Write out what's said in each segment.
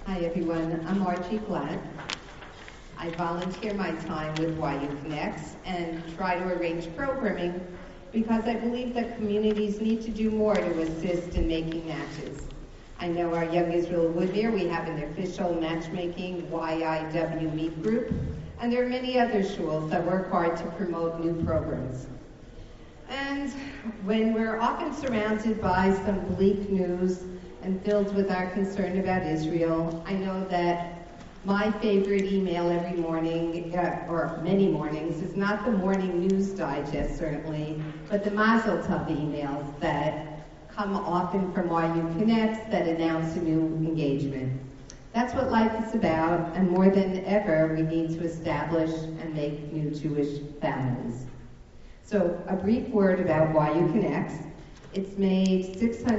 Hi everyone, I'm Archie Glatt. I volunteer my time with YU Connects and try to arrange programming because I believe that communities need to do more to assist in making matches. I know our Young Israel of Woodmere, we have an official matchmaking YIW Meet group, and there are many other shuls that work hard to promote new programs. And when we're often surrounded by some bleak news and filled with our concern about Israel, I know that my favorite email every morning, or many mornings, is not the morning news digest, certainly, but the Mazel Tov emails that come often from YU Connects that announce a new engagement. That's what life is about, and more than ever, we need to establish and make new Jewish families. So, a brief word about YU Connects. It's made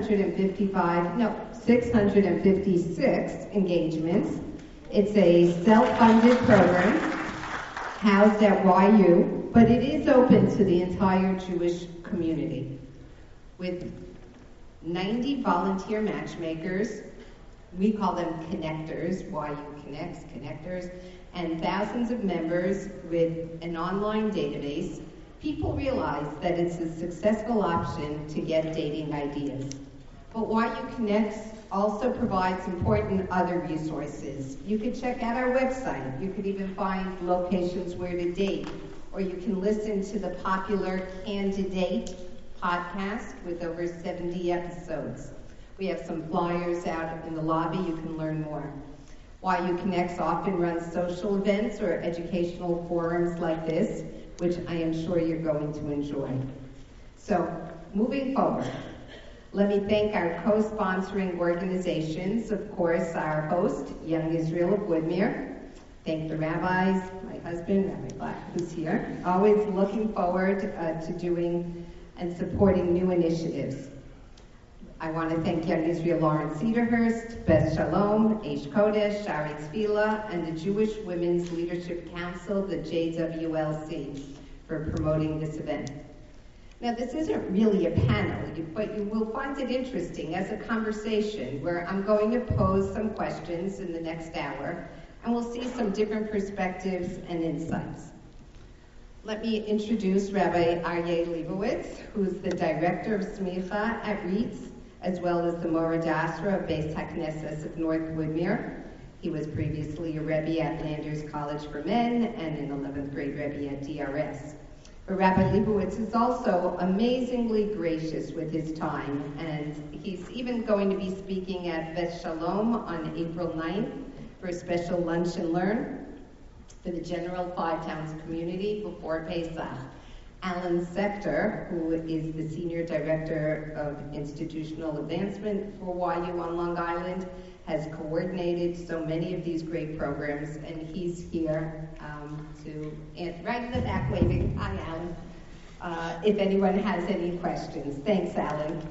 656 engagements. It's a self-funded program housed at YU, but it is open to the entire Jewish community. With 90 volunteer matchmakers, we call them connectors, YU Connects, connectors, and thousands of members with an online database, people realize that it's a successful option to get dating ideas. But YU Connects also provides important other resources. You could check out our website. You could even find locations where to date, or you can listen to the popular Candidate podcast with over 70 episodes. We have some flyers out in the lobby. You can learn more. YU Connects often runs social events or educational forums like this, which I am sure you're going to enjoy. So, moving forward, let me thank our co-sponsoring organizations, of course, our host, Young Israel of Woodmere. Thank the rabbis, my husband, Rabbi Black, who's here, always looking forward to doing and supporting new initiatives. I want to thank Young Israel Lawrence Cedarhurst, Beth Shalom, Aish Kodesh, Shari Tzvila, and the Jewish Women's Leadership Council, the JWLC, for promoting this event. Now, this isn't really a panel, but you will find it interesting as a conversation where I'm going to pose some questions in the next hour, and we'll see some different perspectives and insights. Let me introduce Rabbi Aryeh Leibowitz, who's the Director of Smicha at REITs, as well as the Morad Asra of Beis HaKnesses of North Woodmere. He was previously a Rebbe at Landers College for Men and an 11th grade Rebbe at DRS. But Rabbi Leibowitz is also amazingly gracious with his time, and he's even going to be speaking at Beth Shalom on April 9th for a special lunch and learn for the general Five Towns community before Pesach. Alan Sector, who is the Senior Director of Institutional Advancement for YU on Long Island, has coordinated so many of these great programs, and he's here right in the back waving. Hi, Alan. If anyone has any questions. Thanks, Alan.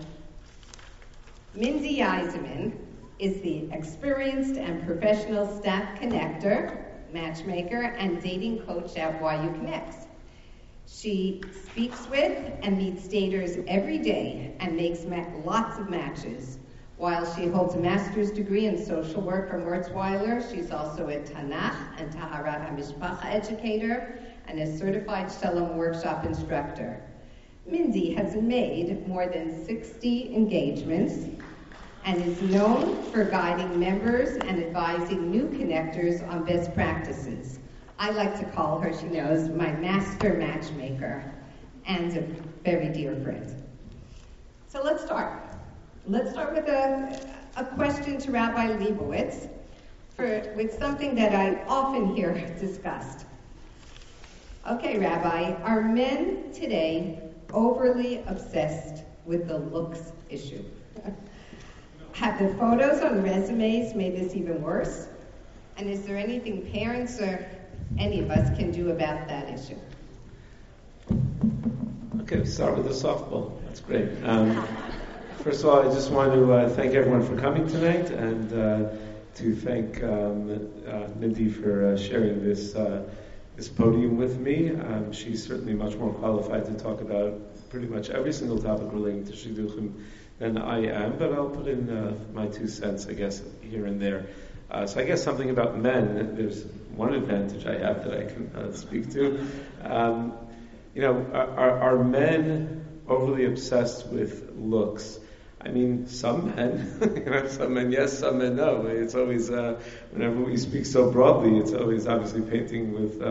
Mindy Eisenman is the experienced and professional staff connector, matchmaker, and dating coach at YU Connects. She speaks with and meets daters every day and makes lots of matches. While she holds a master's degree in social work from Wurzweiler, she's also a Tanakh and Taharat HaMishpacha educator and a certified Shalom workshop instructor. Mindy has made more than 60 engagements and is known for guiding members and advising new connectors on best practices. I like to call her, she knows, my master matchmaker and a very dear friend. So let's start. Let's start with a question to Rabbi Leibowitz with something that I often hear discussed. Okay, Rabbi, are men today overly obsessed with the looks issue? Have the photos on resumes made this even worse? And is there anything parents or any of us can do about that issue? Okay, we'll start with the softball. That's great. First of all, I just want to thank everyone for coming tonight, and to thank Mindy for sharing this podium with me. She's certainly much more qualified to talk about pretty much every single topic relating to shidduchim than I am, but I'll put in my 2 cents, I guess, here and there. So I guess something about men, there's one advantage I have that I can speak to. Are men overly obsessed with looks? I mean, some men, some men yes, some men no. It's always, whenever we speak so broadly, it's always obviously painting with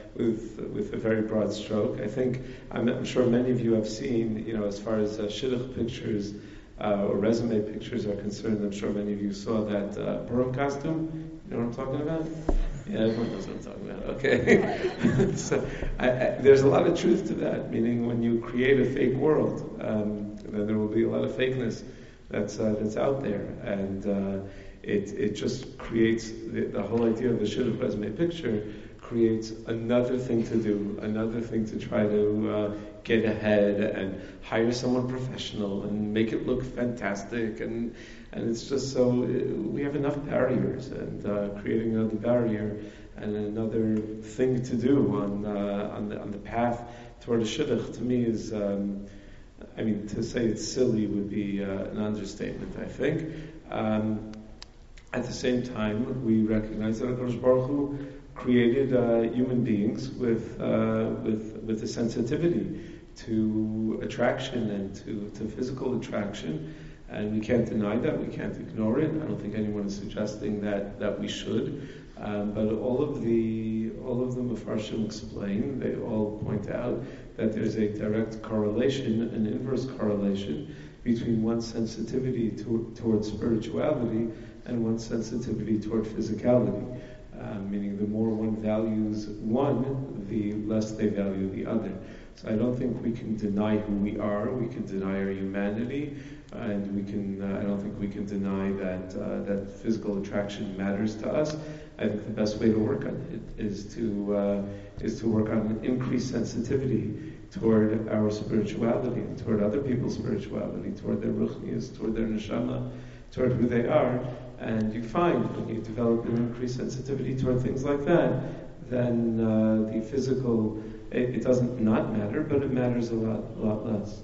a very broad stroke. I think, I'm sure many of you have seen, as far as shidduch pictures or resume pictures are concerned, I'm sure many of you saw that Purim costume. You know what I'm talking about? Yeah, everyone knows what I'm talking about. Okay. So there's a lot of truth to that, meaning when you create a fake world, then there will be a lot of fakeness that's out there. And it just creates, the whole idea of the shidduch resume picture creates another thing to do, another thing to try to get ahead and hire someone professional and make it look fantastic, and it's just so we have enough barriers, and creating another barrier and another thing to do on the path toward a shidduch, to me is, to say it's silly would be an understatement, I think. At the same time, we recognize that HaKadosh Baruch Hu created human beings with a sensitivity to attraction and to physical attraction, and we can't deny that, we can't ignore it. I don't think anyone is suggesting that we should, but all of the Mefarshim explain, they all point out that there's a direct correlation, an inverse correlation between one's sensitivity towards spirituality and one's sensitivity toward physicality. Meaning the more one values one, the less they value the other. So I don't think we can deny who we are. We can deny our humanity, and we can. I don't think we can deny that physical attraction matters to us. I think the best way to work on it is to work on an increased sensitivity toward our spirituality, toward other people's spirituality, toward their ruchnias, toward their neshama, toward who they are. And you find when you develop an increased sensitivity toward things like that, then the physical, it doesn't not matter, but it matters a lot less.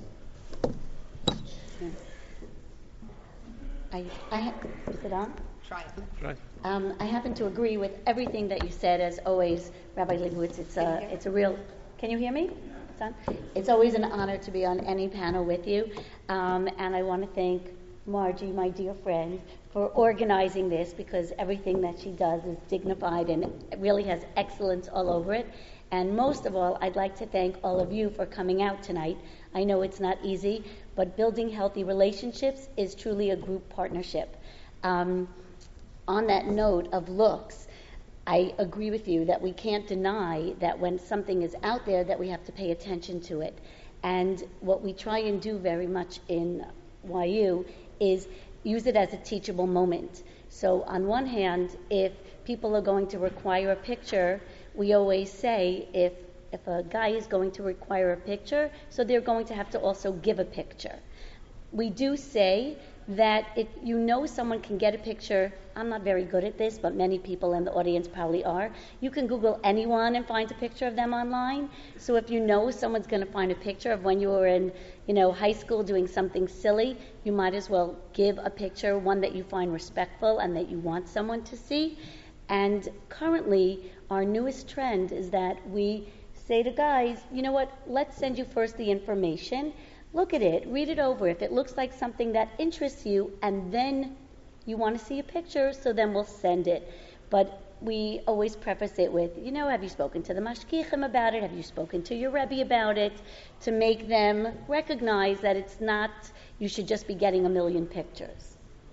Is it on? Try it. Right. I happen to agree with everything that you said, as always, Rabbi Leibowitz. It's a real. Can you hear me? It's on. It's always an honor to be on any panel with you, and I want to thank Margie, my dear friend, for organizing this, because everything that she does is dignified and really has excellence all over it. And most of all, I'd like to thank all of you for coming out tonight. I know it's not easy, but building healthy relationships is truly a group partnership. On that note of looks, I agree with you that we can't deny that when something is out there that we have to pay attention to it. And what we try and do very much in YU is use it as a teachable moment. So on one hand, if people are going to require a picture, we always say if a guy is going to require a picture, so they're going to have to also give a picture. We do say that if you know someone can get a picture, I'm not very good at this, but many people in the audience probably are. You can Google anyone and find a picture of them online. So if you know someone's going to find a picture of when you were in, high school doing something silly, you might as well give a picture, one that you find respectful and that you want someone to see. And currently, our newest trend is that we say to guys, you know what, let's send you first the information. Look at it, read it over. If it looks like something that interests you, and then you want to see a picture, so then we'll send it. But we always preface it with, have you spoken to the mashkichim about it? Have you spoken to your Rebbe about it? To make them recognize that it's not, you should just be getting a million pictures.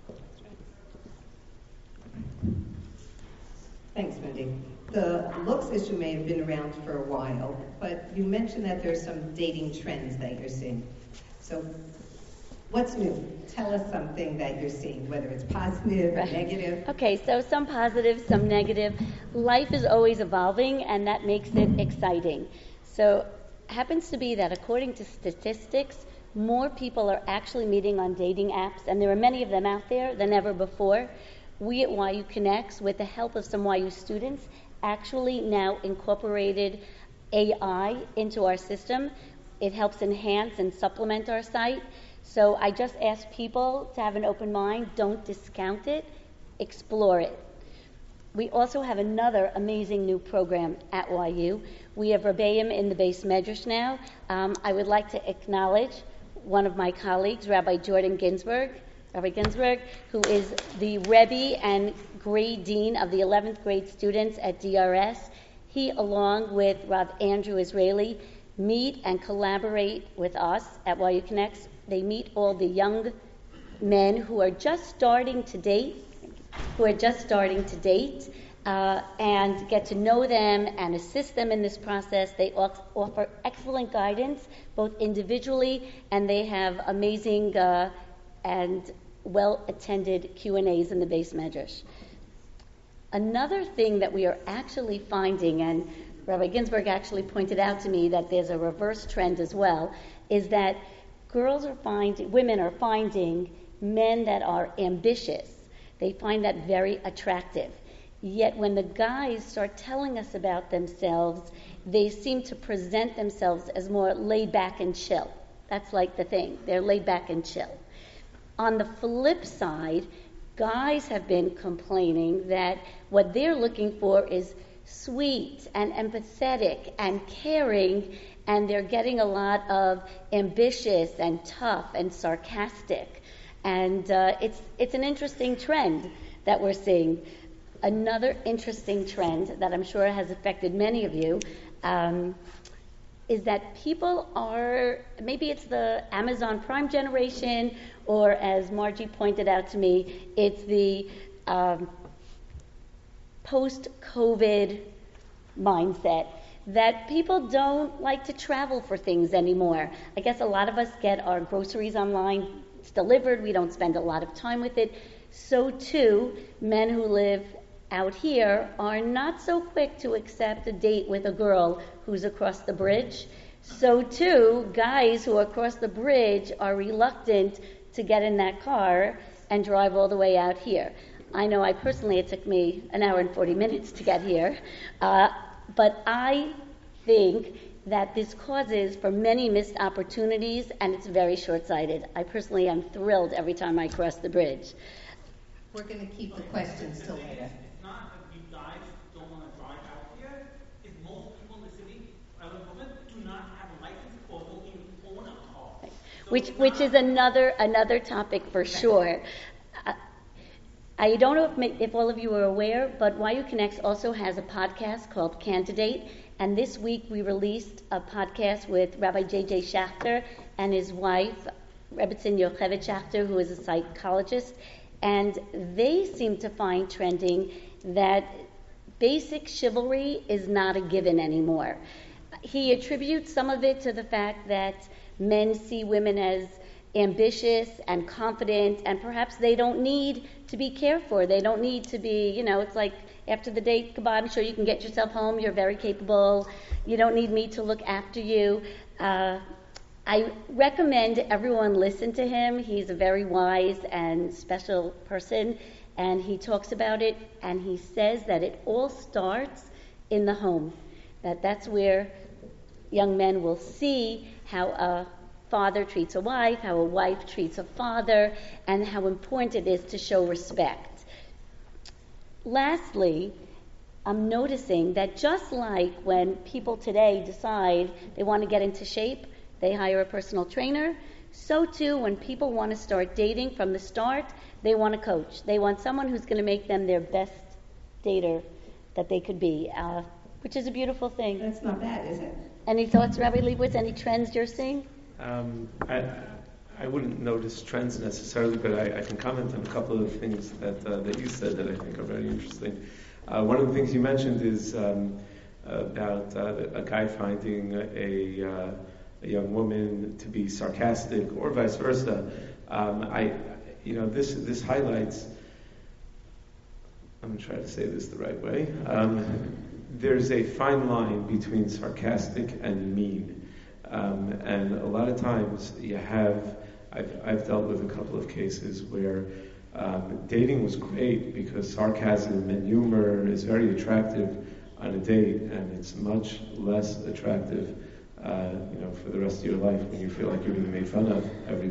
Thanks, Mindy. The looks issue may have been around for a while, but you mentioned that there's some dating trends that you're seeing. So what's new? Tell us something that you're seeing, whether it's positive or negative. Okay, so some positive, some negative. Life is always evolving, and that makes it exciting. So it happens to be that according to statistics, more people are actually meeting on dating apps, and there are many of them out there than ever before. We at YU Connects, with the help of some YU students, actually now incorporated AI into our system. It helps enhance and supplement our site. So I just ask people to have an open mind. Don't discount it. Explore it. We also have another amazing new program at YU. We have Rebbeim in the base medrash now. I would like to acknowledge one of my colleagues, Rabbi Jordan Ginsburg, who is the Rebbe and grade dean of the 11th grade students at DRS. He, along with Rav Andrew Israeli, meet and collaborate with us at YU Connects. They meet all the young men who are just starting to date, and get to know them and assist them in this process. They offer excellent guidance, both individually, and they have amazing and well-attended Q&As in the base medrash. Another thing that we are actually finding, and Rabbi Ginsburg actually pointed out to me that there's a reverse trend as well, is that women are finding men that are ambitious. They find that very attractive. Yet when the guys start telling us about themselves, they seem to present themselves as more laid back and chill. That's like the thing. They're laid back and chill. On the flip side, guys have been complaining that what they're looking for is sweet and empathetic and caring, and they're getting a lot of ambitious and tough and sarcastic. And it's an interesting trend that we're seeing. Another interesting trend that I'm sure has affected many of you is that people are, maybe it's the Amazon Prime generation, or as Margie pointed out to me, it's the post-COVID mindset that people don't like to travel for things anymore. I guess a lot of us get our groceries online. It's delivered. We don't spend a lot of time with it. So too, men who live out here are not so quick to accept a date with a girl who's across the bridge. So too, guys who are across the bridge are reluctant to get in that car and drive all the way out here. I know it took me an hour and 40 minutes to get here, but I think that this causes for many missed opportunities, and it's very short-sighted. I personally am thrilled every time I cross the bridge. We're going to keep the questions till later. It's not that you guys don't want to drive out here. It's most people in the city, do not have a license or don't even own a car. So Which is another topic for sure. I don't know if all of you are aware, but YU Connects also has a podcast called Candidate, and this week we released a podcast with Rabbi J.J. Schachter and his wife, Rebbetzin Yocheved Schachter, who is a psychologist, and they seem to find trending that basic chivalry is not a given anymore. He attributes some of it to the fact that men see women as ambitious and confident, and perhaps they don't need to be cared for. They don't need to be, it's like after the date, goodbye, I'm sure you can get yourself home, you're very capable, you don't need me to look after you. I recommend everyone listen to him. He's a very wise and special person, and he talks about it, and he says that it all starts in the home, that's where young men will see how a father treats a wife, how a wife treats a father, and how important it is to show respect. Lastly, I'm noticing that just like when people today decide they want to get into shape, they hire a personal trainer, so too when people want to start dating from the start, they want a coach. They want someone who's going to make them their best dater that they could be, which is a beautiful thing. That's not bad, is it? Any thoughts, Rabbi Leibowitz? Any trends you're seeing? I wouldn't notice trends necessarily, but I can comment on a couple of things that you said that I think are very interesting. One of the things you mentioned is about a guy finding a young woman to be sarcastic, or vice versa. This highlights. I'm going to try to say this the right way. There's a fine line between sarcastic and mean. And a lot of times I've dealt with a couple of cases where dating was great because sarcasm and humor is very attractive on a date, and it's much less attractive, for the rest of your life when you feel like you're being made fun of every day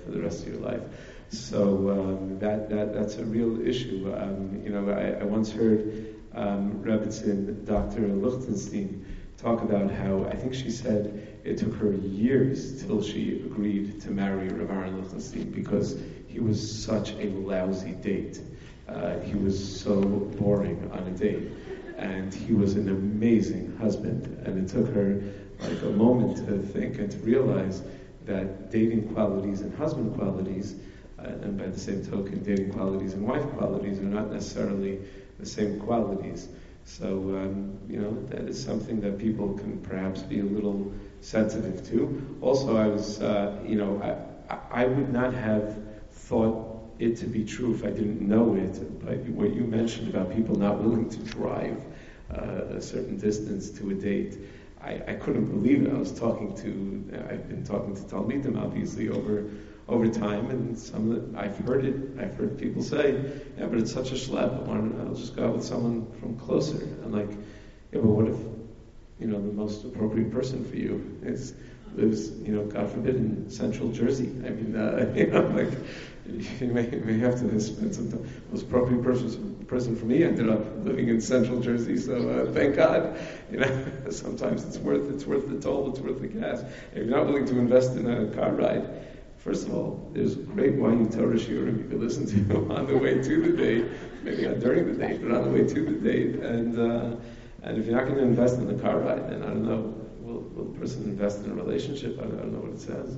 for the rest of your life. So that's a real issue. I once heard Rebbetzin, Dr. Lichtenstein, talk about how, I think she said it took her years till she agreed to marry Rav Aaron Lichtenstein because he was such a lousy date. He was so boring on a date. And he was an amazing husband. And it took her like a moment to think and to realize that dating qualities and husband qualities, and by the same token, dating qualities and wife qualities are not necessarily the same qualities. So, that is something that people can perhaps be a little sensitive to. Also, I was, I would not have thought it to be true if I didn't know it, but what you mentioned about people not willing to drive a certain distance to a date, I couldn't believe it. I've been talking to Talmidim, obviously, over time, and I've heard people say, yeah, but it's such a schlep, I'll just go out with someone from closer. I'm like, yeah, but what if, the most appropriate person for you lives, God forbid, in central Jersey? I mean, like, you may have to spend some time. The most appropriate person for me ended up living in central Jersey, so thank God. Sometimes it's worth the toll, it's worth the gas. If you're not willing to invest in a car ride, first of all, there's great YU Torah shiurim you can listen to on the way to the date, maybe not during the date, but on the way to the date. And if you're not going to invest in the car ride, then I don't know, will the person invest in a relationship? I don't know what it says.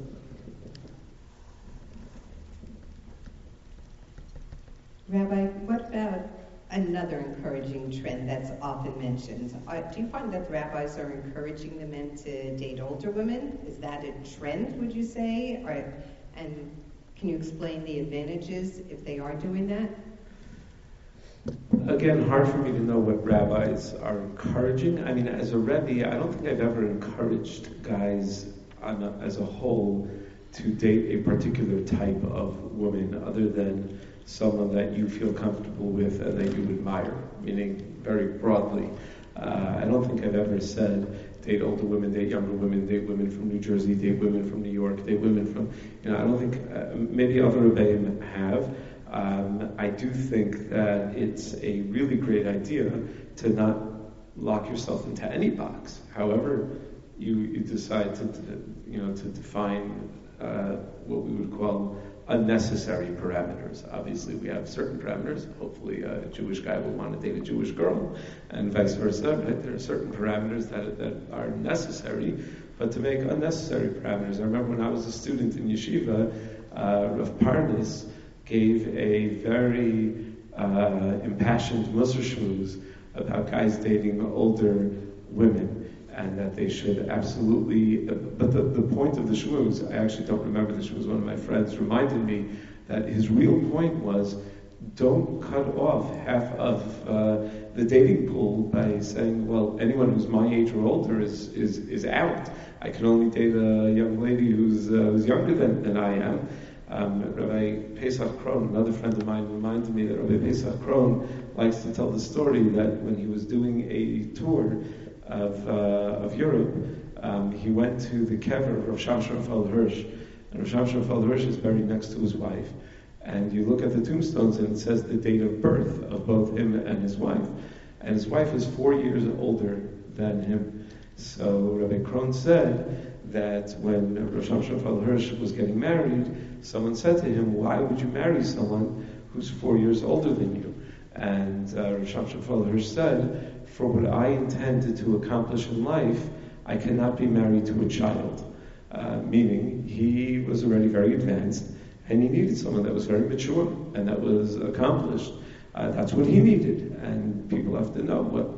Rabbi, what about another encouraging trend that's often mentioned? Do you find that rabbis are encouraging the men to date older women? Is that a trend, would you say? And can you explain the advantages if they are doing that? Again, hard for me to know what rabbis are encouraging. I mean, as a Rebbe, I don't think I've ever encouraged guys as a whole to date a particular type of woman other than someone that you feel comfortable with and that you admire, meaning very broadly. I don't think I've ever said date older women, date younger women, date women from New Jersey, date women from New York, date women from, I don't think, maybe other rebbeim have. I do think that it's a really great idea to not lock yourself into any box. However, you decide to define what we would call unnecessary parameters. Obviously, we have certain parameters. Hopefully, a Jewish guy will want to date a Jewish girl, and vice versa. Right? There are certain parameters that are necessary, but to make unnecessary parameters. I remember when I was a student in yeshiva, Rav Pardes gave a very impassioned Musar shmooze about guys dating older women, and that they should absolutely, but the point of the shmooze, I actually don't remember the shmooze, one of my friends reminded me that his real point was, don't cut off half of the dating pool by saying, well, anyone who's my age or older is out. I can only date a young lady who's younger than I am. Rabbi Pesach Krohn, another friend of mine, reminded me that Rabbi Pesach Krohn likes to tell the story that when he was doing a tour of Europe, he went to the kever of Rav Shamshon Feld Hirsch, and Rav Shamshon Feld Hirsch is buried next to his wife. And you look at the tombstones and it says the date of birth of both him and his wife. And his wife is 4 years older than him. So Rabbi Krohn said that when Rav Shamshon Feld Hirsch was getting married, someone said to him, why would you marry someone who's 4 years older than you? And Rav Shamshon Feld Hirsch said, for what I intended to accomplish in life, I cannot be married to a child. Meaning, he was already very advanced, and he needed someone that was very mature and that was accomplished. That's what he needed, and people have to know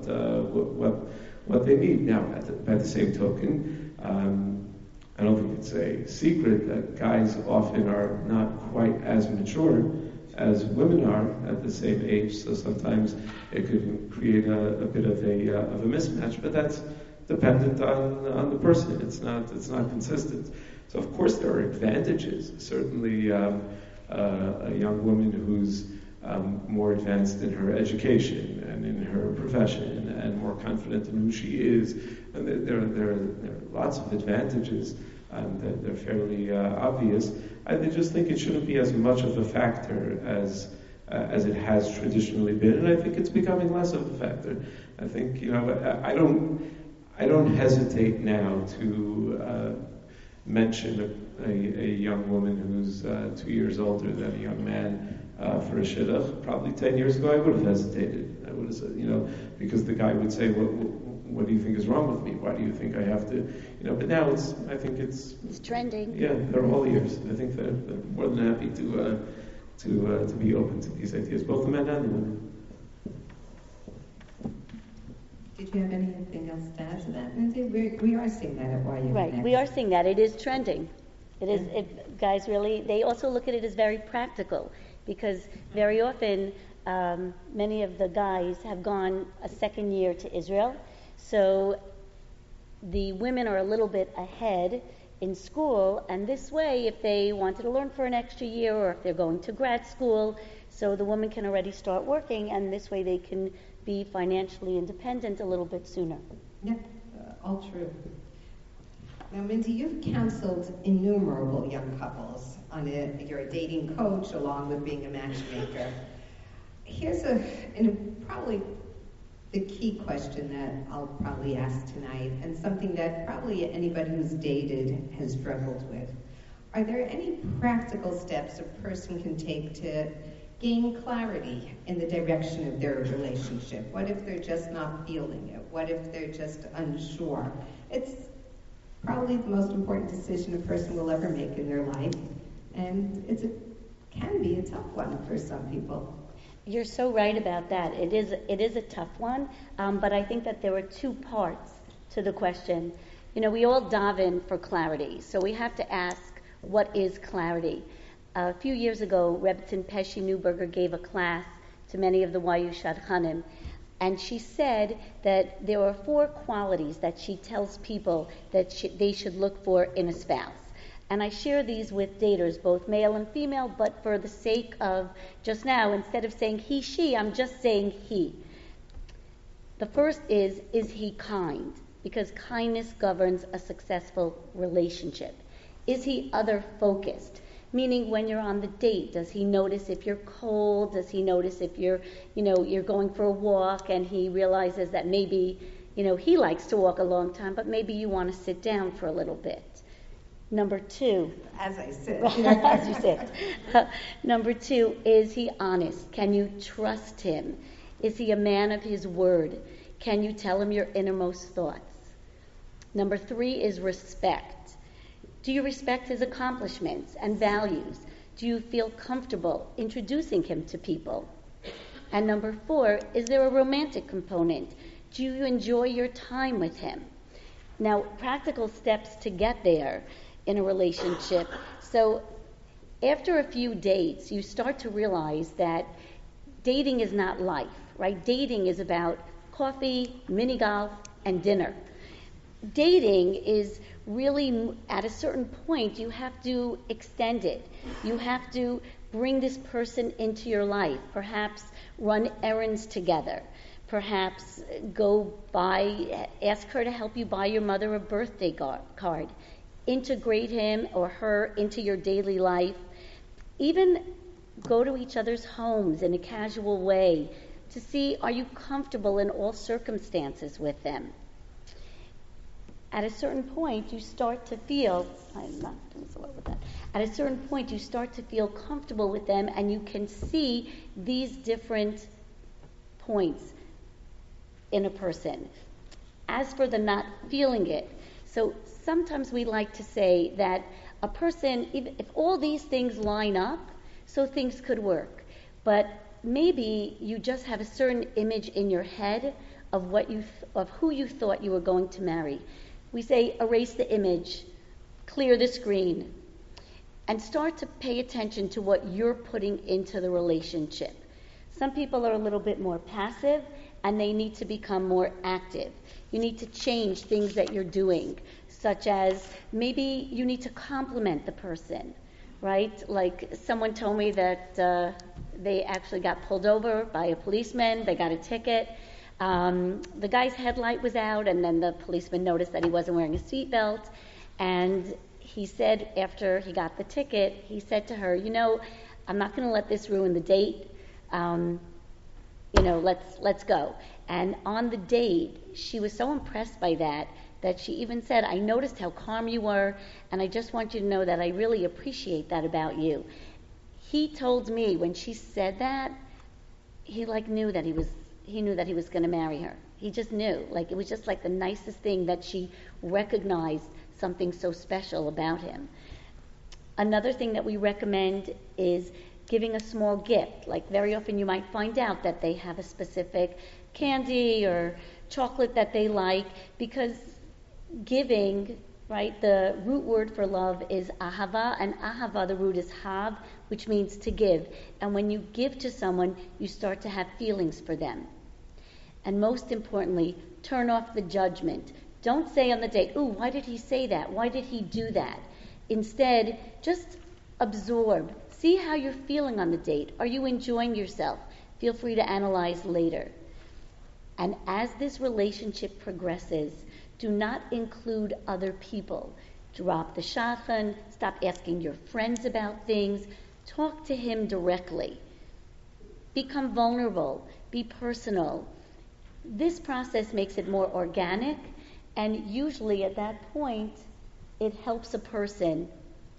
what they need. Now, by the same token, I don't think it's a secret that guys often are not quite as mature as women are at the same age, so sometimes it could create a bit of a mismatch, but that's dependent on the person. It's not consistent. So of course there are advantages. Certainly a young woman who's more advanced in her education and in her profession and more confident in who she is, and there are lots of advantages. they're fairly obvious. I just think it shouldn't be as much of a factor as it has traditionally been, and I think it's becoming less of a factor. I think, I don't hesitate now to mention a young woman who's 2 years older than a young man for a shidduch. Probably 10 years ago I would have hesitated. I would have said, because the guy would say, what do you think is wrong with me? Why do you think I have to, but now I think it's trending. Yeah, they're all ears. I think they're more than happy to be open to these ideas, both the men and the women. Did you have anything else to add to that, Lindsay? We are seeing that at YU. Right, Next. we are seeing that. It is trending. Guys really, they also look at it as very practical, because very often many of the guys have gone a second year to Israel, so the women are a little bit ahead in school, and this way, if they wanted to learn for an extra year, or if they're going to grad school, so the woman can already start working, and this way they can be financially independent a little bit sooner. Yeah, all true. Now, Mindy, you've counseled innumerable young couples. You're a dating coach along with being a matchmaker. Here's probably the key question that I'll probably ask tonight, and something that probably anybody who's dated has struggled with. Are there any practical steps a person can take to gain clarity in the direction of their relationship? What if they're just not feeling it? What if they're just unsure? It's probably the most important decision a person will ever make in their life, and can be a tough one for some people. You're so right about that. It is a tough one, but I think that there are two parts to the question. We all daven for clarity, so we have to ask, what is clarity? A few years ago, Rebbetzin Pesci Newberger gave a class to many of the YU Shadchanim, and she said that there are 4 qualities that she tells people that they should look for in a spouse. And I share these with daters, both male and female, but for the sake of just now, instead of saying he, she, I'm just saying he. The first is he kind? Because kindness governs a successful relationship. Is he other-focused? Meaning when you're on the date, does he notice if you're cold? Does he notice if you're going for a walk and he realizes that maybe, he likes to walk a long time, but maybe you want to sit down for a little bit? Number 2. As I said. As you said. Number 2, is he honest? Can you trust him? Is he a man of his word? Can you tell him your innermost thoughts? Number 3 is respect. Do you respect his accomplishments and values? Do you feel comfortable introducing him to people? And number 4, is there a romantic component? Do you enjoy your time with him? Now, practical steps to get there in a relationship. So after a few dates, you start to realize that dating is not life, right? Dating is about coffee, mini golf, and dinner. Dating is really, at a certain point, you have to extend it. You have to bring this person into your life, perhaps run errands together, perhaps ask her to help you buy your mother a birthday card, integrate him or her into your daily life, even go to each other's homes in a casual way to see, are you comfortable in all circumstances with them? At a certain point, you start to feel, I'm not doing so well with that. At a certain point, you start to feel comfortable with them, and you can see these different points in a person. As for the not feeling it, so sometimes we like to say that a person, if all these things line up, so things could work. But maybe you just have a certain image in your head of of who you thought you were going to marry. We say, erase the image, clear the screen, and start to pay attention to what you're putting into the relationship. Some people are a little bit more passive, and they need to become more active. You need to change things that you're doing, such as maybe you need to compliment the person, right? Like someone told me that they actually got pulled over by a policeman, they got a ticket. The guy's headlight was out, and then the policeman noticed that he wasn't wearing a seatbelt, and he said after he got the ticket, he said to her, I'm not going to let this ruin the date. Let's go. And on the date, she was so impressed by that she even said, I noticed how calm you were, and I just want you to know that I really appreciate that about you. He told me when she said that, he knew that he was going to marry her. He just knew. It was just the nicest thing that she recognized something so special about him. Another thing that we recommend is giving a small gift. Very often you might find out that they have a specific candy or chocolate that they like, because giving, right, the root word for love is ahava, and ahava, the root is hav, which means to give. And when you give to someone, you start to have feelings for them. And most importantly, turn off the judgment. Don't say on the date, ooh, why did he say that? Why did he do that? Instead, just absorb. See how you're feeling on the date. Are you enjoying yourself? Feel free to analyze later. And as this relationship progresses, do not include other people. Drop the shadchan. Stop asking your friends about things. Talk to him directly. Become vulnerable. Be personal. This process makes it more organic, and usually at that point, it helps a person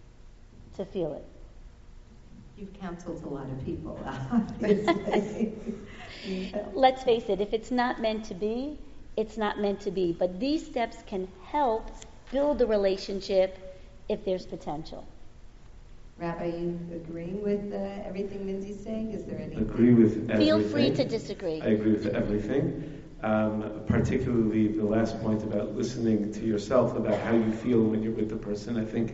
to feel it. You've counseled a lot of people, obviously. Let's face it, if it's not meant to be, it's not meant to be. But these steps can help build the relationship if there's potential. Rabbi, you agreeing with everything Lindsay's saying? Is there any? Agree with everything. Feel free to disagree. I agree with everything. Particularly the last point about listening to yourself, about how you feel when you're with the person. I think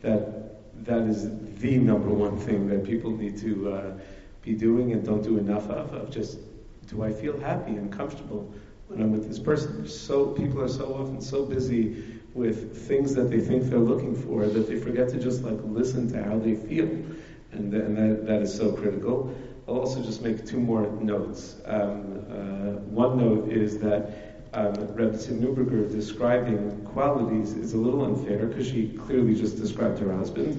that is the number one thing that people need to be doing and don't do enough of just, do I feel happy and comfortable when I'm with this person? People are so often so busy with things that they think they're looking for that they forget to just listen to how they feel, and that is so critical. I'll also just make two more notes. One note is that Rebbe Neuberger describing qualities is a little unfair because she clearly just described her husband.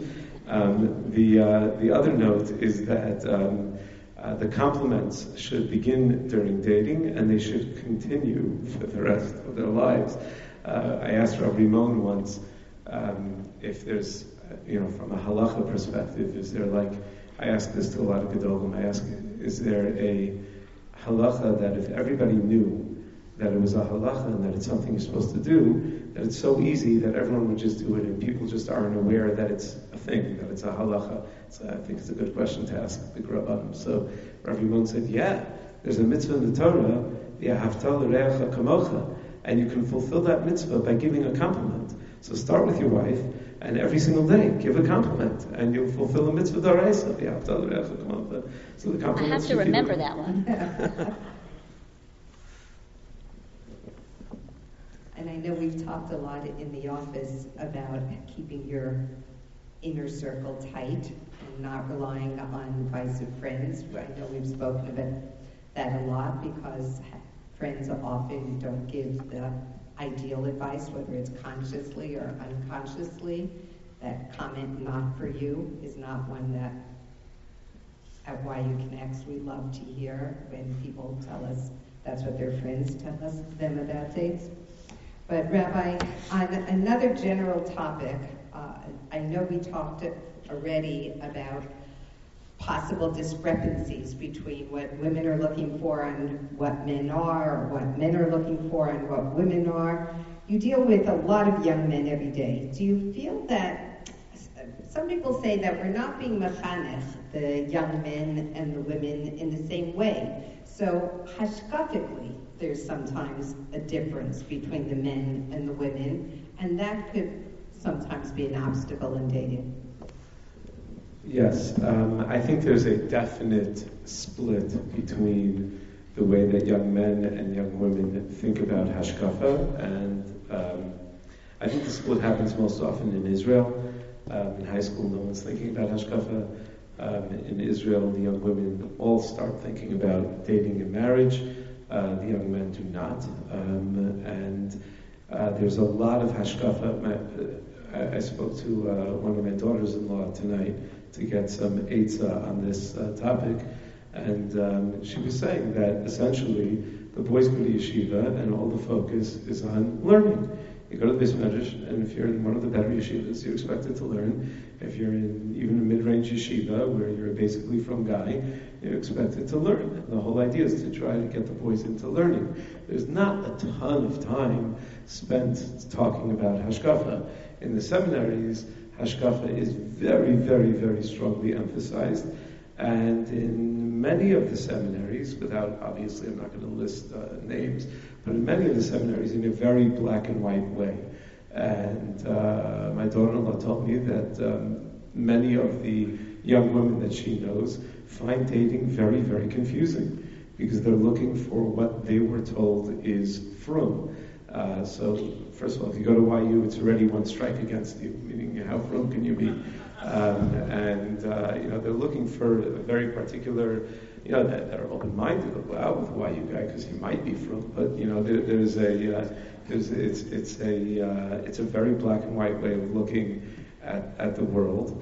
The other note is that the compliments should begin during dating and they should continue for the rest of their lives. I asked Rav Rimon once if there's, from a halacha perspective, is there I ask this to a lot of gedolim, I ask, is there a halacha that if everybody knew that it was a halacha and that it's something you're supposed to do, that it's so easy that everyone would just do it and people just aren't aware that it's a thing, that it's a halacha? So I think it's a good question to ask the Rabbanim. So Rav Rimon said, yeah, there's a mitzvah in the Torah, V'ahavta l'reacha kamocha, and you can fulfill that mitzvah by giving a compliment. So start with your wife, and every single day give a compliment, and you'll fulfill a mitzvah d'oraisa. V'ahavta l'reacha kamocha. So the compliments. I have to remember that one. And I know we've talked a lot in the office about keeping your inner circle tight and not relying on advice of friends. I know we've spoken about that a lot because friends often don't give the ideal advice, whether it's consciously or unconsciously. That comment, not for you, is not one that at YU Connects we love to hear when people tell us that's what their friends tell them about dates. But Rabbi, on another general topic, I know we talked already about possible discrepancies between what women are looking for and what men are, or what men are looking for and what women are. You deal with a lot of young men every day. Do you feel that, some people say that we're not being mechanech, the young men and the women, in the same way. So, hashkafically, there's sometimes a difference between the men and the women, and that could sometimes be an obstacle in dating. Yes, I think there's a definite split between the way that young men and young women think about hashkafa, and I think the split happens most often in Israel. In high school, no one's thinking about hashkafa. In Israel, the young women all start thinking about dating and marriage. The young men do not. And there's a lot of hashkafa. I spoke to one of my daughters-in-law tonight to get some eitzah on this topic, and she was saying that essentially the boys go to yeshiva and all the focus is on learning. You go to the Beis Medrash, and if you're in one of the better yeshivas, you're expected to learn. If you're in even a mid-range yeshiva, where you're basically from guy, you're expected to learn. And the whole idea is to try to get the boys into learning. There's not a ton of time spent talking about hashkafa. In the seminaries, hashkafa is very, very, very strongly emphasized. And in many of the seminaries, without, obviously, I'm not going to list names, but in many of the seminaries, in a very black and white way. And my daughter-in-law told me that many of the young women that she knows find dating very, very confusing because they're looking for what they were told is frum. So, first of all, if you go to YU, it's already one strike against you, meaning how frum can you be? They're looking for a very particular, they're open-minded. Wow, with a YU guy, because he might be frum, but it's a very black and white way of looking at the world.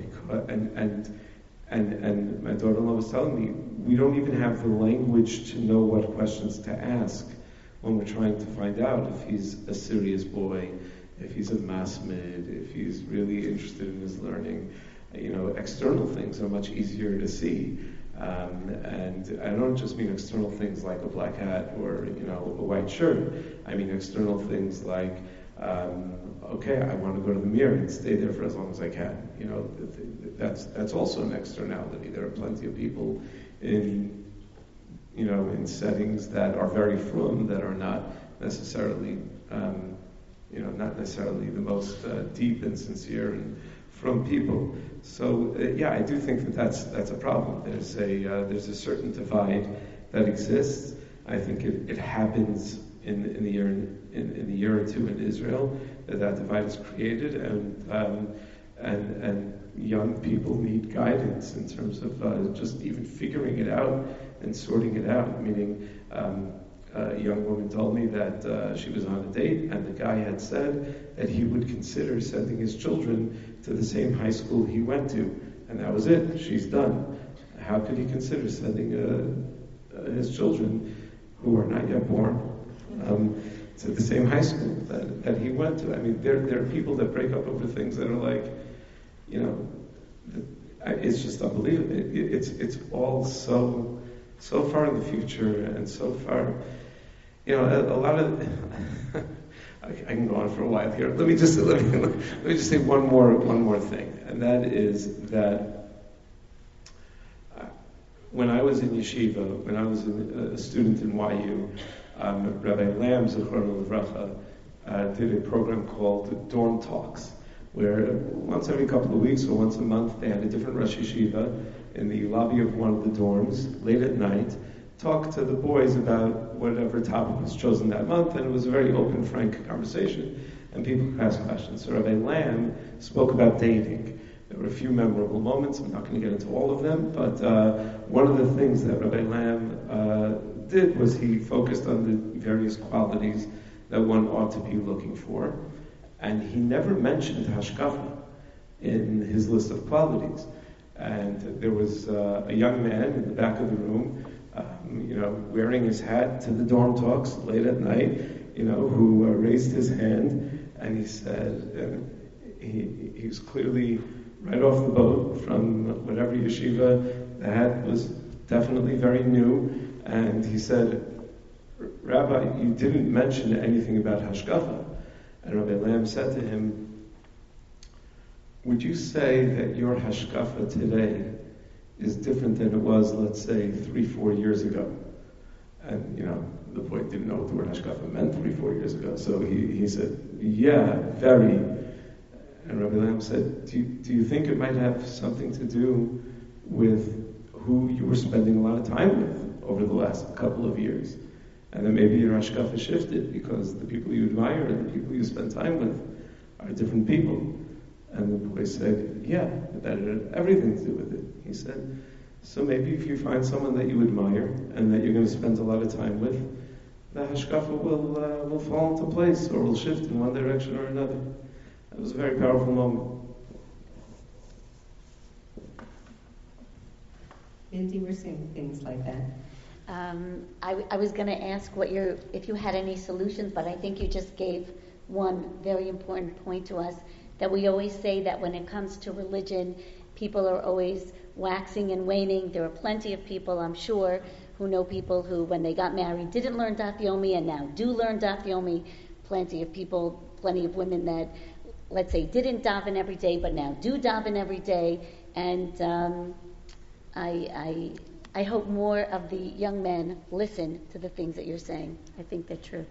And my daughter-in-law was telling me we don't even have the language to know what questions to ask when we're trying to find out if he's a serious boy, if he's a masmid, if he's really interested in his learning. External things are much easier to see. And I don't just mean external things like a black hat or, a white shirt. I mean external things like, okay, I want to go to the mirror and stay there for as long as I can. That's also an externality. There are plenty of people in settings that are very frum, that are not necessarily, not necessarily the most deep and sincere and frum people. So I do think that's a problem. There's a certain divide that exists. I think it happens in the year or two in Israel that divide is created, and young people need guidance in terms of just even figuring it out and sorting it out. Meaning, a young woman told me that she was on a date and the guy had said that he would consider sending his children to the same high school he went to, and that was it. She's done. How could he consider sending his children, who are not yet born, to the same high school that he went to? I mean, there are people that break up over things that are like, it's just unbelievable. It's all so far in the future and so far, a lot of. I can go on for a while here. Let me just say one more thing, and that is that when I was in yeshiva, when I was a student in YU, Rabbi Lamb Zichrono Livracha did a program called Dorm Talks, where once every couple of weeks or once a month they had a different Rosh Yeshiva in the lobby of one of the dorms late at night, talk to the boys about whatever topic was chosen that month, and it was a very open, frank conversation, and people could ask questions. So Rabbi Lamb spoke about dating. There were a few memorable moments. I'm not going to get into all of them, but one of the things that Rabbi Lamb did was he focused on the various qualities that one ought to be looking for, and he never mentioned hashkafa in his list of qualities. And there was a young man in the back of the room, wearing his hat to the dorm talks late at night, who raised his hand, and he said, he was clearly right off the boat from whatever yeshiva. The hat was definitely very new, and he said, Rabbi, you didn't mention anything about hashkafa. And Rabbi Lamb said to him, would you say that your hashkafa today is different than it was, let's say, 3-4 years ago? And, the boy didn't know what the word hashkafa meant 3-4 years ago. So he said, yeah, very. And Rabbi Lamb said, do you think it might have something to do with who you were spending a lot of time with over the last couple of years? And then maybe your hashkafa shifted because the people you admire and the people you spend time with are different people. And the boy said, yeah, that had everything to do with it. He said, so maybe if you find someone that you admire and that you're going to spend a lot of time with, the hashkafa will fall into place or will shift in one direction or another. It was a very powerful moment. Mindy, we're seeing things like that. I was going to ask if you had any solutions, but I think you just gave one very important point to us, that we always say that when it comes to religion, people are always waxing and waning. There are plenty of people, I'm sure, who know people who, when they got married, didn't learn Daf Yomi and now do learn Daf Yomi. Plenty of people, plenty of women that, let's say, didn't daven every day, but now do daven every day. And I hope more of the young men listen to the things that you're saying. I think they're true.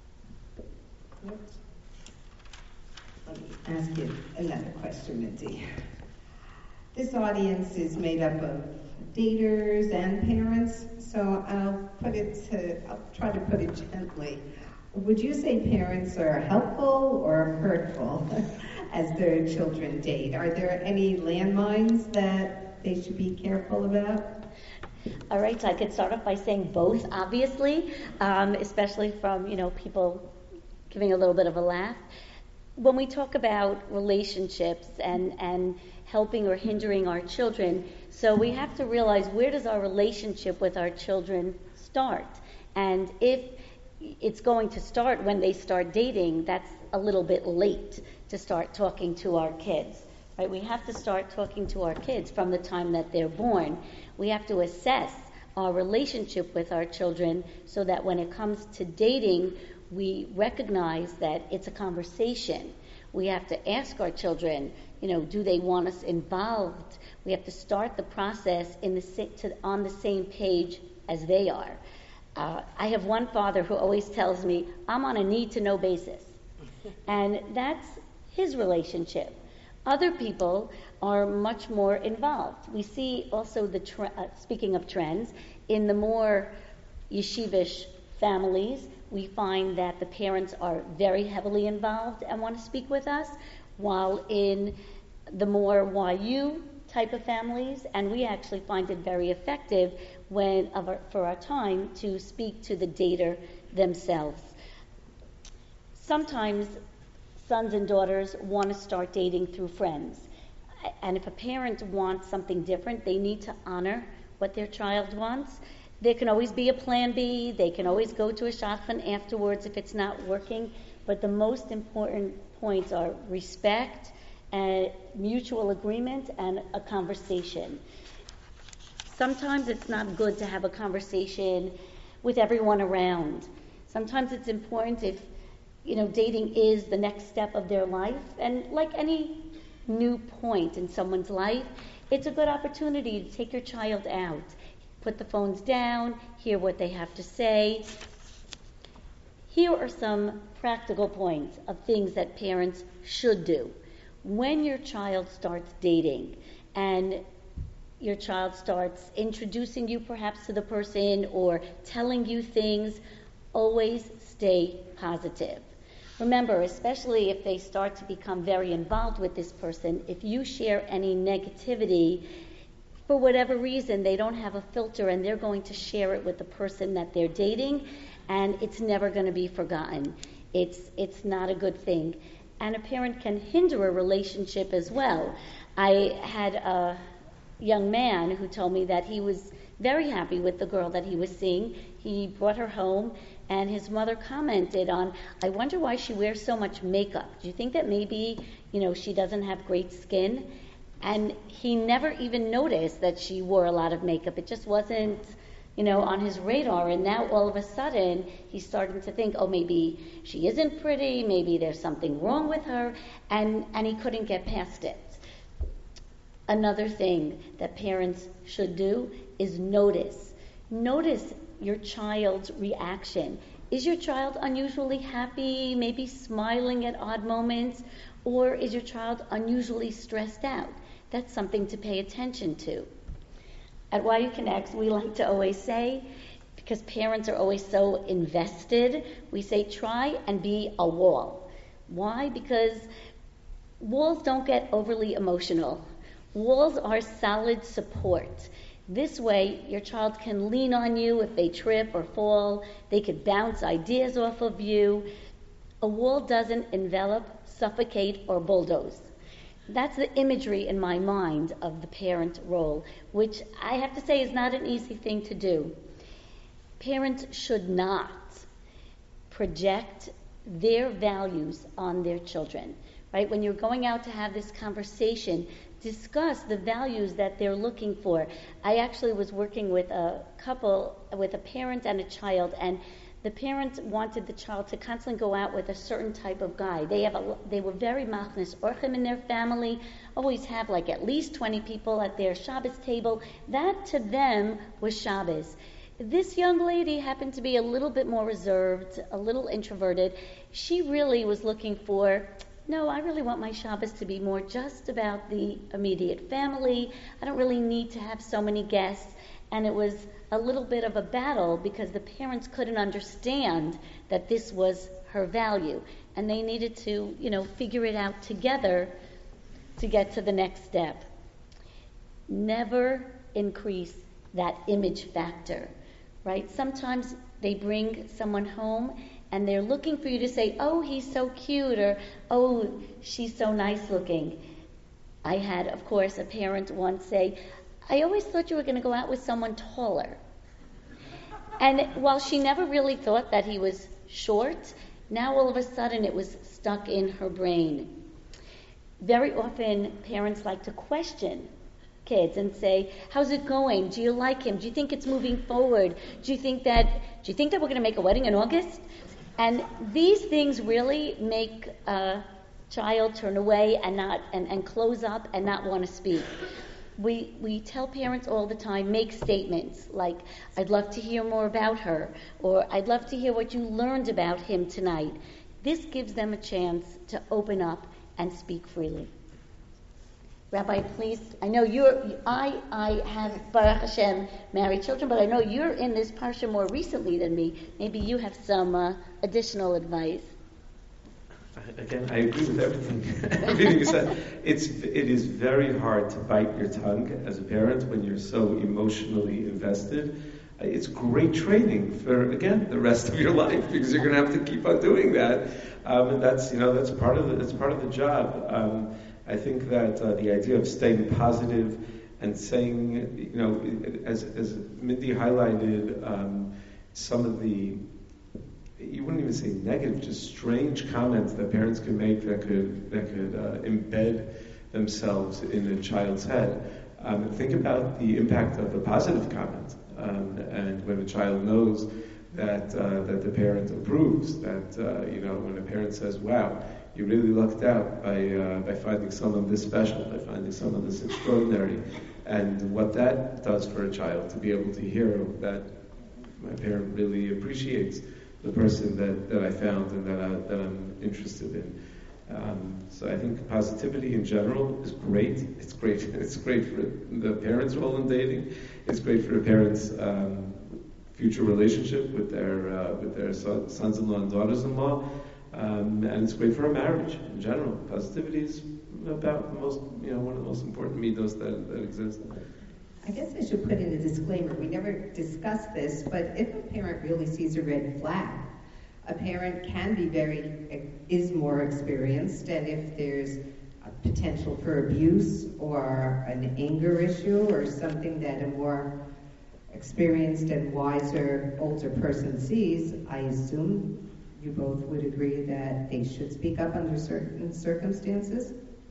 Let me ask you another question, Mindy. This audience is made up of daters and parents, so I'll try to put it gently. Would you say parents are helpful or hurtful as their children date? Are there any landmines that they should be careful about? All right, so I could start off by saying both, obviously, especially from, people giving a little bit of a laugh. When we talk about relationships and helping or hindering our children, so we have to realize, where does our relationship with our children start? And if it's going to start when they start dating, that's a little bit late to start talking to our kids. Right? We have to start talking to our kids from the time that they're born. We have to assess our relationship with our children so that when it comes to dating, we recognize that it's a conversation. We have to ask our children, do they want us involved? We have to start the process on the same page as they are. I have one father who always tells me, I'm on a need-to-know basis. And that's his relationship. Other people are much more involved. We see also speaking of trends, in the more yeshivish families, we find that the parents are very heavily involved and want to speak with us, while in the more YU type of families, and we actually find it very effective for our time to speak to the dater themselves. Sometimes sons and daughters want to start dating through friends. And if a parent wants something different, they need to honor what their child wants. There can always be a plan B. They can always go to a shadchan afterwards if it's not working. But the most important points are respect, and mutual agreement, and a conversation. Sometimes it's not good to have a conversation with everyone around. Sometimes it's important if dating is the next step of their life, and like any new point in someone's life, it's a good opportunity to take your child out, put the phones down, hear what they have to say. Here are some practical points of things that parents should do. When your child starts dating and your child starts introducing you perhaps to the person or telling you things, always stay positive. Remember, especially if they start to become very involved with this person, if you share any negativity, for whatever reason, they don't have a filter and they're going to share it with the person that they're dating, and it's never going to be forgotten. It's not a good thing. And a parent can hinder a relationship as well. I had a young man who told me that he was very happy with the girl that he was seeing. He brought her home, and his mother commented on, I wonder why she wears so much makeup. Do you think that maybe, she doesn't have great skin? And he never even noticed that she wore a lot of makeup. It just wasn't, on his radar. And now all of a sudden, he's starting to think, oh, maybe she isn't pretty, maybe there's something wrong with her, and he couldn't get past it. Another thing that parents should do is notice. Notice your child's reaction. Is your child unusually happy, maybe smiling at odd moments, or is your child unusually stressed out? That's something to pay attention to. At YU Connects, we like to always say, because parents are always so invested, we say try and be a wall. Why? Because walls don't get overly emotional. Walls are solid support. This way, your child can lean on you if they trip or fall. They could bounce ideas off of you. A wall doesn't envelop suffocate, or bulldoze. That's the imagery in my mind of the parent role, which I have to say is not an easy thing to do. Parents should not project their values on their children, right? When you're going out to have this conversation, discuss the values that they're looking for. I actually was working with a couple, with a parent and a child, and the parent wanted the child to constantly go out with a certain type of guy. They were very machnas orchim in their family, always have like at least 20 people at their Shabbos table. That to them was Shabbos. This young lady happened to be a little bit more reserved, a little introverted. She really was looking for, no, I really want my Shabbos to be more just about the immediate family. I don't really need to have so many guests. And it was a little bit of a battle because the parents couldn't understand that this was her value. And they needed to, figure it out together to get to the next step. Never increase that image factor, right? Sometimes they bring someone home and they're looking for you to say, oh, he's so cute, or oh, she's so nice looking. I had, of course, a parent once say, I always thought you were going to go out with someone taller. And while she never really thought that he was short, now all of a sudden it was stuck in her brain. Very often parents like to question kids and say, how's it going? Do you like him? Do you think it's moving forward? Do you think that we're going to make a wedding in August? And these things really make a child turn away and close up and not want to speak. We tell parents all the time, make statements like, I'd love to hear more about her, or I'd love to hear what you learned about him tonight. This gives them a chance to open up and speak freely. Rabbi, please, I know I have, Baruch Hashem, married children, but I know you're in this parsha more recently than me. Maybe you have some additional advice. Again, I agree with everything you said. It is very hard to bite your tongue as a parent when you're so emotionally invested. It's great training for, again, the rest of your life, because you're going to have to keep on doing that, and that's part of the job. I think that the idea of staying positive and saying, as Mindy highlighted, some of the, you wouldn't even say negative, just strange comments that parents can make that could embed themselves in a child's head. Think about the impact of a positive comment, and when a child knows that the parent approves, that when a parent says, "Wow, you really lucked out by finding someone this special, by finding someone this extraordinary," and what that does for a child to be able to hear that my parent really appreciates the person that I found and that I'm interested in. So I think positivity in general is great. It's great. It's great for the parents' role in dating. It's great for a parent's future relationship with their sons-in-law and daughters-in-law, and it's great for a marriage in general. Positivity is about one of the most important midos that exist. I guess I should put in a disclaimer. We never discussed this, but if a parent really sees a red flag, a parent can be is more experienced, and if there's a potential for abuse or an anger issue or something that a more experienced and wiser older person sees, I assume you both would agree that they should speak up under certain circumstances?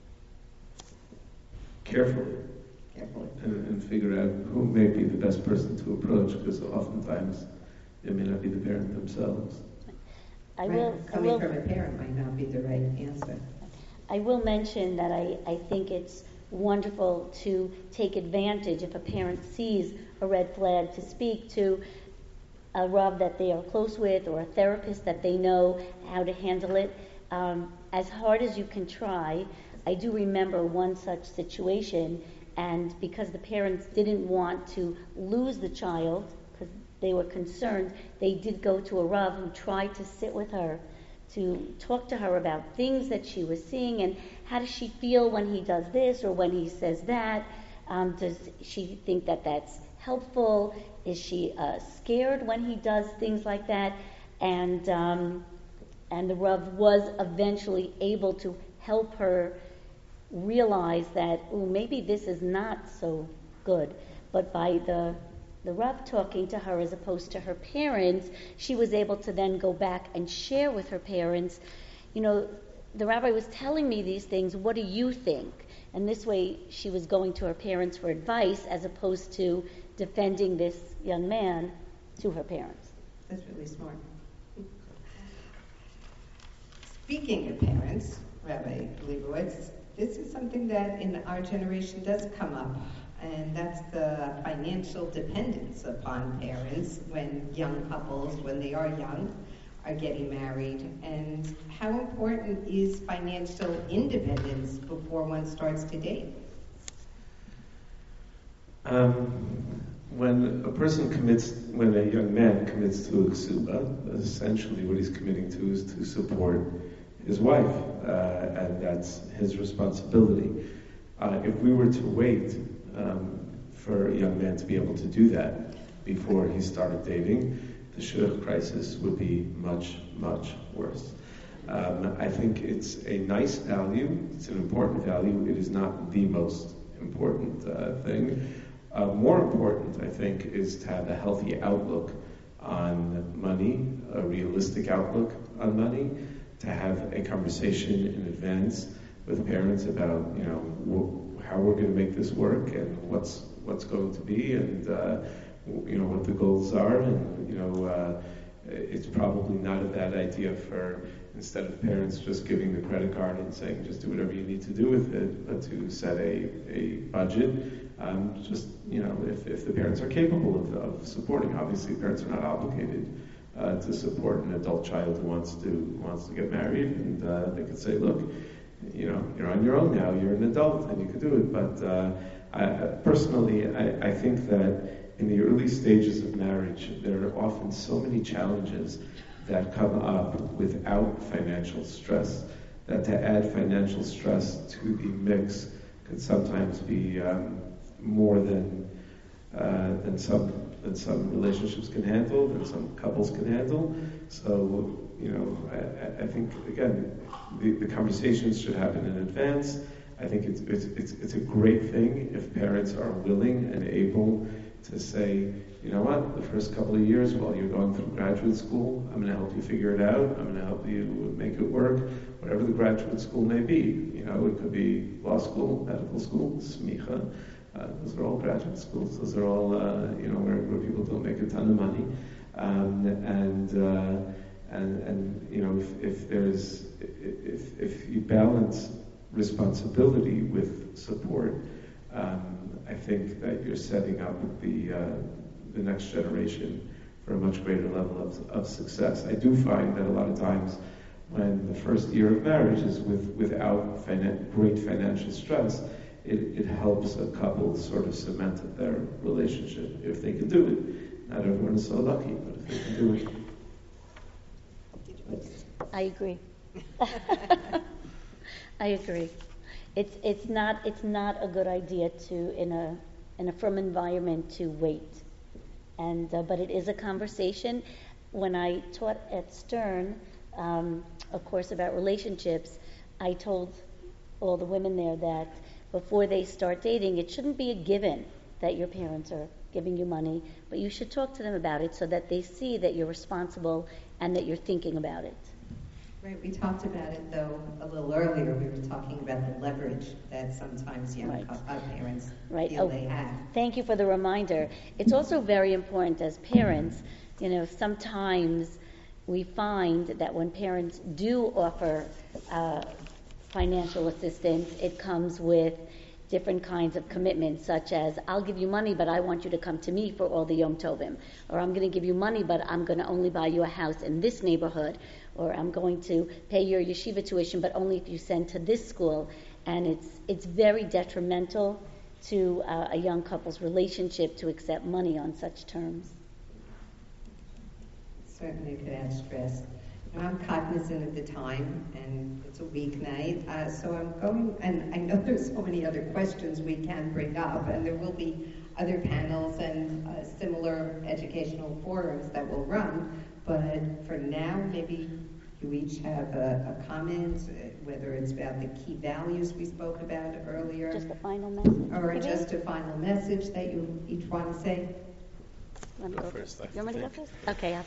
Carefully. And figure out who may be the best person to approach, because oftentimes it may not be the parent themselves. Coming from a parent might not be the right answer. I will mention that I think it's wonderful to take advantage if a parent sees a red flag to speak to a Rav that they are close with or a therapist that they know how to handle it. As hard as you can try, I do remember one such situation, and because the parents didn't want to lose the child, because they were concerned, they did go to a Rav who tried to sit with her, to talk to her about things that she was seeing and how does she feel when he does this or when he says that. Does she think that that's helpful? Is she scared when he does things like that? And And the Rav was eventually able to help her realize that, oh, maybe this is not so good. But by the Rav talking to her as opposed to her parents, she was able to then go back and share with her parents, the rabbi was telling me these things, what do you think? And this way she was going to her parents for advice as opposed to defending this young man to her parents. That's really smart. Speaking of parents, Rabbi Leibowitz, this is something that in our generation does come up, and that's the financial dependence upon parents when young couples, when they are young, are getting married. And how important is financial independence before one starts to date? When a young man commits to a ksuba, essentially what he's committing to is to support his wife, and that's his responsibility. If we were to wait for a young man to be able to do that before he started dating, the shidduch crisis would be much, much worse. I think it's a nice value, it's an important value, it is not the most important thing. More important, I think, is to have a healthy outlook on money, a realistic outlook on money, to have a conversation in advance with parents about, how we're going to make this work and what's going to be, and what the goals are, and it's probably not a bad idea for, instead of parents just giving the credit card and saying just do whatever you need to do with it, but to set a budget. If the parents are capable of supporting. Obviously, parents are not obligated to support an adult child who wants to get married, and they could say, look, you're on your own now. You're an adult, and you could do it. But personally, I think that in the early stages of marriage, there are often so many challenges that come up without financial stress, that to add financial stress to the mix could sometimes be more than some relationships can handle, than some couples can handle. So, I think, again, the conversations should happen in advance. I think it's a great thing if parents are willing and able to say, you know what, the first couple of years while you're going through graduate school, I'm going to help you figure it out, I'm going to help you make it work, whatever the graduate school may be. It could be law school, medical school, smicha. Those are all graduate schools. Those are all, where people don't make a ton of money. If you balance responsibility with support, I think that you're setting up the next generation for a much greater level of success. I do find that a lot of times when the first year of marriage is without great financial stress, it helps a couple sort of cement their relationship, if they can do it. Not everyone is so lucky, but if they can do it. I agree. I agree. It's not a good idea to in a firm environment to wait, and but it is a conversation. When I taught at Stern a course about relationships, I told all the women there that before they start dating, it shouldn't be a given that your parents are giving you money, but you should talk to them about it so that they see that you're responsible and that you're thinking about it. Right, we talked about it, though, a little earlier. We were talking about the leverage that sometimes young parents feel they have. Thank you for the reminder. It's also very important as parents, sometimes we find that when parents do offer financial assistance, it comes with different kinds of commitments, such as, I'll give you money, but I want you to come to me for all the Yom Tovim. Or I'm going to give you money, but I'm going to only buy you a house in this neighborhood. Or I'm going to pay your yeshiva tuition, but only if you send to this school. And it's very detrimental to a young couple's relationship to accept money on such terms. Certainly could add stress. I'm cognizant of the time, and it's a weeknight, so I'm going, and I know there's so many other questions we can bring up, and there will be other panels and similar educational forums that will run, but for now, maybe You each have a comment, whether it's about the key values we spoke about earlier, Just a final message. or maybe? just a final message that you each want to say. Let me Go go first, first. I You want me to go think. first? Okay.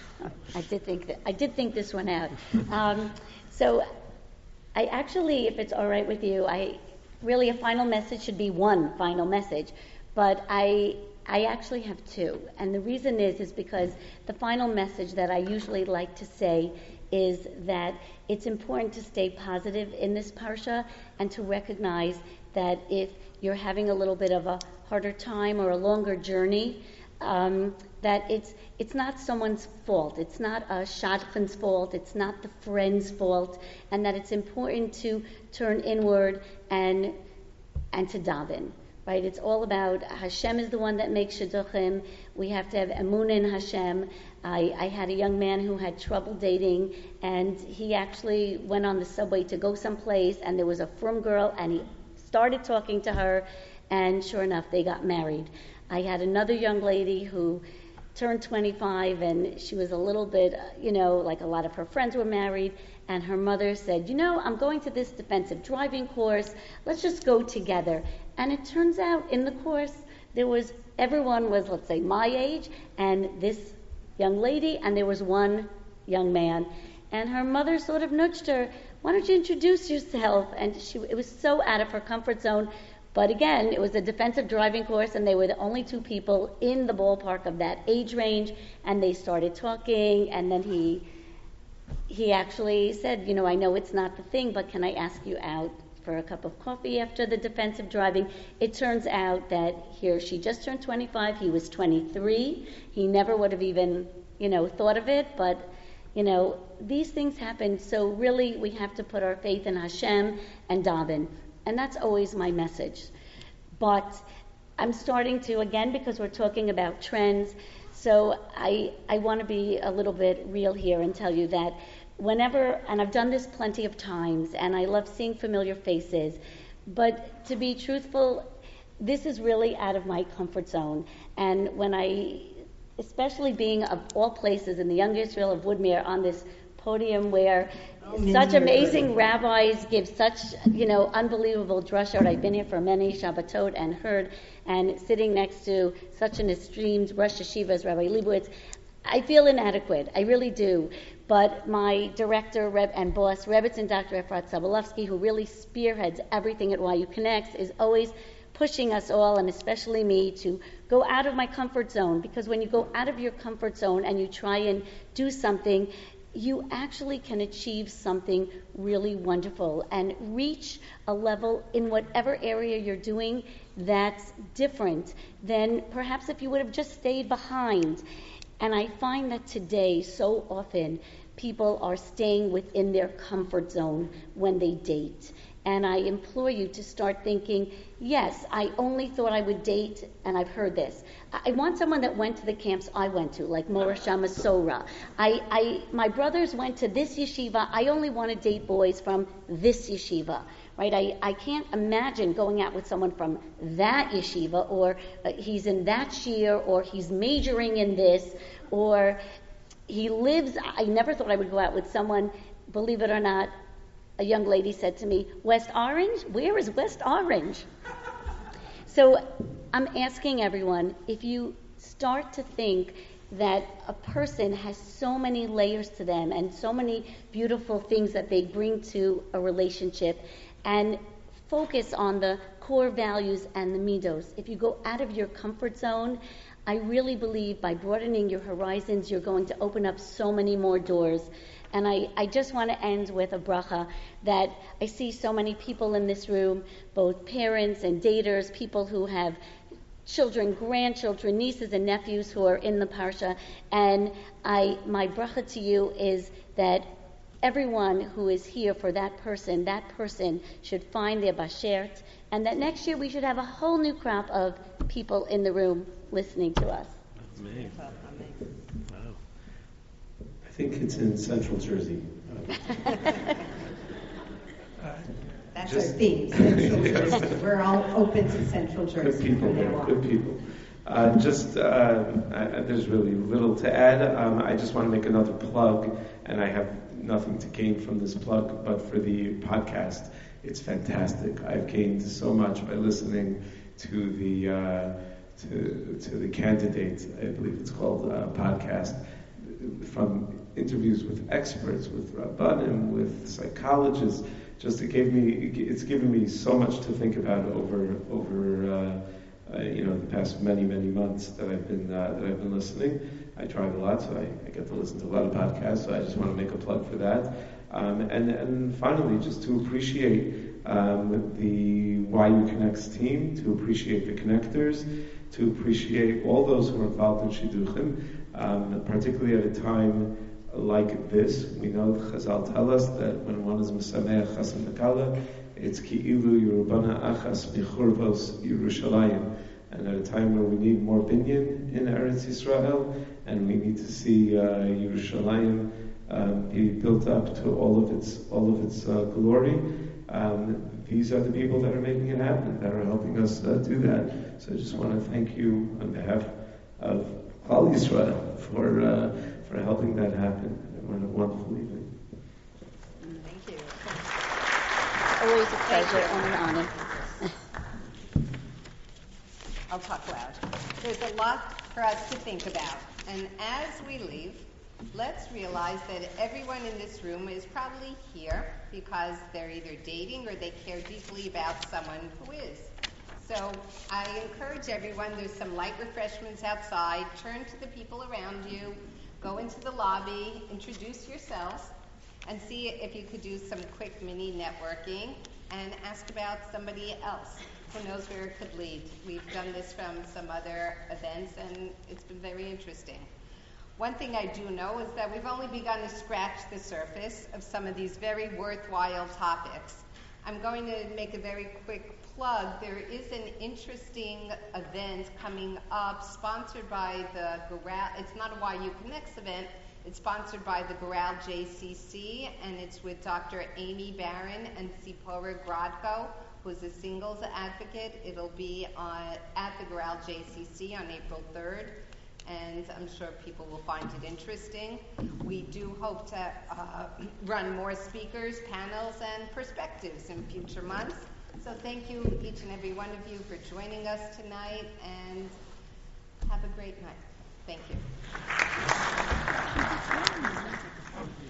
I did think this one out. So, I actually, if it's all right with you, really a final message should be one final message, but I actually have two, and the reason is because the final message that I usually like to say is that it's important to stay positive in this parsha and to recognize that if you're having a little bit of a harder time or a longer journey, that it's not someone's fault. It's not a shadchan's fault. It's not the friend's fault, and that it's important to turn inward and to daven. Right? It's all about Hashem is the one that makes shidduchim. We have to have emunah in Hashem. I had a young man who had trouble dating, and he actually went on the subway to go someplace, and there was a frum girl, and he started talking to her, and sure enough, they got married. I had another young lady who turned 25, and she was a little bit, like a lot of her friends were married, and her mother said, I'm going to this defensive driving course. Let's just go together. And it turns out in the course, everyone was, let's say, my age, and this young lady, and there was one young man. And her mother sort of nudged her, why don't you introduce yourself? And it was so out of her comfort zone. But again, it was a defensive driving course, and they were the only two people in the ballpark of that age range, and they started talking, and then he actually said, I know it's not the thing, but can I ask you out for a cup of coffee after the defensive driving? It turns out that she just turned 25, he was 23. He never would have even, thought of it, but, these things happen. So really, we have to put our faith in Hashem and daven. And that's always my message. But I'm starting to, again, because we're talking about trends, so I want to be a little bit real here and tell you that whenever, and I've done this plenty of times, and I love seeing familiar faces, but to be truthful, this is really out of my comfort zone. And when especially being of all places in the Young Israel of Woodmere on this podium where such amazing rabbis give such, unbelievable drashot. I've been here for many Shabbatot and heard, and sitting next to such an esteemed Rosh Yeshiva as Rabbi Leibowitz, I feel inadequate. I really do. But my director and boss, Rebbetzin Dr. Efrat Sobolovsky, who really spearheads everything at YU Connects, is always pushing us all, and especially me, to go out of my comfort zone. Because when you go out of your comfort zone and you try and do something, you actually can achieve something really wonderful and reach a level in whatever area you're doing that's different than perhaps if you would have just stayed behind. And I find that today, so often, people are staying within their comfort zone when they date. And I implore you to start thinking, yes, I only thought I would date, and I've heard this. I want someone that went to the camps I went to, like Morash Masora. My brothers went to this yeshiva. I only want to date boys from this yeshiva, right? I can't imagine going out with someone from that yeshiva, or he's in that shiur, or he's majoring in this, or he lives. I never thought I would go out with someone, believe it or not. A young lady said to me, West Orange? Where is West Orange? So I'm asking everyone, if you start to think that a person has so many layers to them and so many beautiful things that they bring to a relationship, and focus on the core values and the midos. If you go out of your comfort zone, I really believe by broadening your horizons, you're going to open up so many more doors. And I just want to end with a bracha that I see so many people in this room, both parents and daters, people who have children, grandchildren, nieces and nephews who are in the parsha. And my bracha to you is that everyone who is here for that person should find their bashert, and that next year we should have a whole new crop of people in the room listening to us. Amazing. Wow. I think it's in Central Jersey. That's our theme, Central Jersey. We're all open to Central Jersey. Good people. There's really little to add. I just want to make another plug, and I have nothing to gain from this plug, but for the podcast, it's fantastic. I've gained so much by listening to the candidate, I believe it's called, podcast, from interviews with experts, with rabbanim, with psychologists. Just it's given me so much to think about over the past many months that I've been listening. I drive a lot, so I get to listen to a lot of podcasts. So I just want to make a plug for that. And finally, just to appreciate the YU Connects team, to appreciate the connectors, to appreciate all those who are involved in Shidduchim, particularly at a time like this. We know Chazal tell us that when one is Mesameach Chasam Nekala, it's Ki'ilu Yerubana Achas Bichurvos Yerushalayim. And at a time where we need more binyan in Eretz Yisrael, and we need to see Yerushalayim be built up to all of its glory, these are the people that are making it happen, that are helping us do that. So I just want to thank you on behalf of Klal Yisrael for helping that happen. What a wonderful evening. Thank you. Always a pleasure and an honor. I'll talk loud. There's a lot for us to think about. And as we leave, let's realize that everyone in this room is probably here because they're either dating or they care deeply about someone who is. So I encourage everyone, there's some light refreshments outside. Turn to the people around you. Go into the lobby, introduce yourselves, and see if you could do some quick mini networking and ask about somebody else. Who knows where it could lead. We've done this from some other events, and it's been very interesting. One thing I do know is that we've only begun to scratch the surface of some of these very worthwhile topics. I'm going to make a very quick plug. There is an interesting event coming up sponsored by the Goral. It's not a YU Connects event. It's sponsored by the Goral JCC, and it's with Dr. Amy Barron and Sipora Grodko, who's a singles advocate. It'll be at the Goral JCC on April 3rd, and I'm sure people will find it interesting. We do hope to run more speakers, panels, and perspectives in future months. So thank you, each and every one of you, for joining us tonight, and have a great night. Thank you.